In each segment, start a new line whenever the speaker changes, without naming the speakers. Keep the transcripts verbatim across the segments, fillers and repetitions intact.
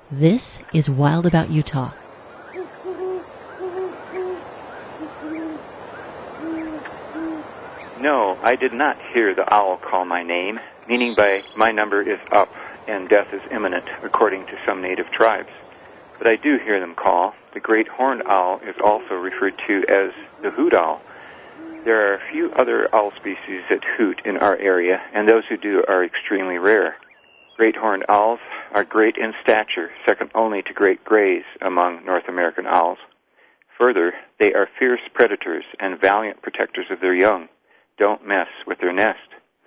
This is Wild About Utah.
No, I did not hear the owl call my name, meaning by my number is up and death is imminent, according to some native tribes. But I do hear them call. The great horned owl is also referred to as the hoot owl. There are a few other owl species that hoot in our area, and those who do are extremely rare. Great horned owls are great in stature, second only to great grays among North American owls. Further, they are fierce predators and valiant protectors of their young. Don't mess with their nest.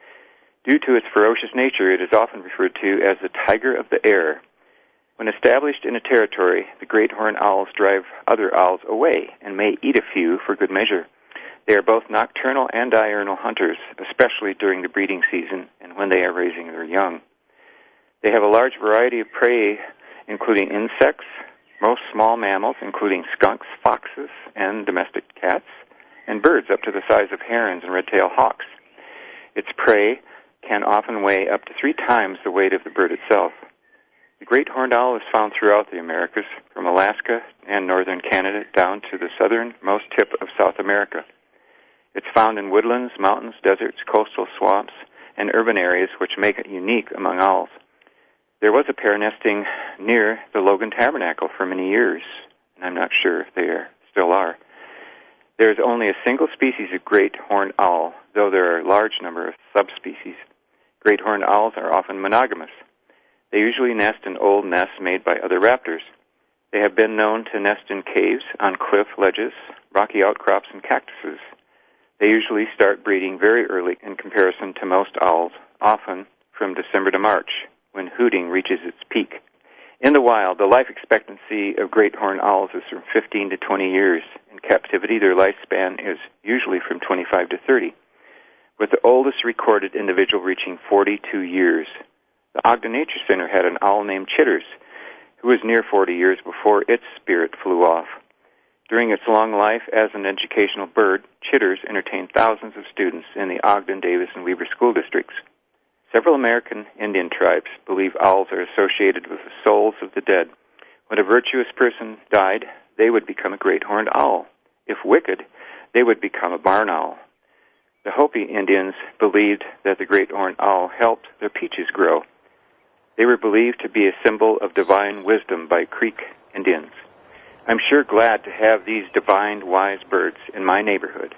Due to its ferocious nature, it is often referred to as the tiger of the air. When established in a territory, the great horned owls drive other owls away and may eat a few for good measure. They are both nocturnal and diurnal hunters, especially during the breeding season and when they are raising their young. They have a large variety of prey, including insects, most small mammals, including skunks, foxes, and domestic cats, and birds up to the size of herons and red-tailed hawks. Its prey can often weigh up to three times the weight of the bird itself. The great horned owl is found throughout the Americas, from Alaska and northern Canada down to the southernmost tip of South America. It's found in woodlands, mountains, deserts, coastal swamps, and urban areas, which make it unique among owls. There was a pair nesting near the Logan Tabernacle for many years, and I'm not sure if they are, still are. There is only a single species of great horned owl, though there are a large number of subspecies. Great horned owls are often monogamous. They usually nest in old nests made by other raptors. They have been known to nest in caves, on cliff ledges, rocky outcrops, and cactuses. They usually start breeding very early in comparison to most owls, often from December to March, when hooting reaches its peak. In the wild, the life expectancy of great horned owls is from fifteen to twenty years. In captivity, their lifespan is usually from twenty-five to thirty, with the oldest recorded individual reaching forty-two years. The Ogden Nature Center had an owl named Chitters, who was near forty years before its spirit flew off. During its long life as an educational bird, Chitters entertained thousands of students in the Ogden, Davis, and Weber school districts. Several American Indian tribes believe owls are associated with the souls of the dead. When a virtuous person died, they would become a great horned owl. If wicked, they would become a barn owl. The Hopi Indians believed that the great horned owl helped their peaches grow. They were believed to be a symbol of divine wisdom by Creek Indians. I'm sure glad to have these divine, wise birds in my neighborhood.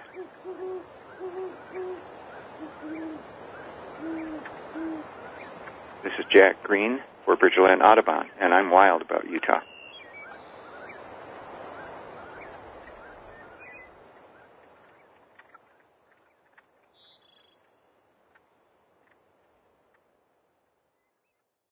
This is Jack Green for Bridgerland Audubon, and I'm wild about Utah.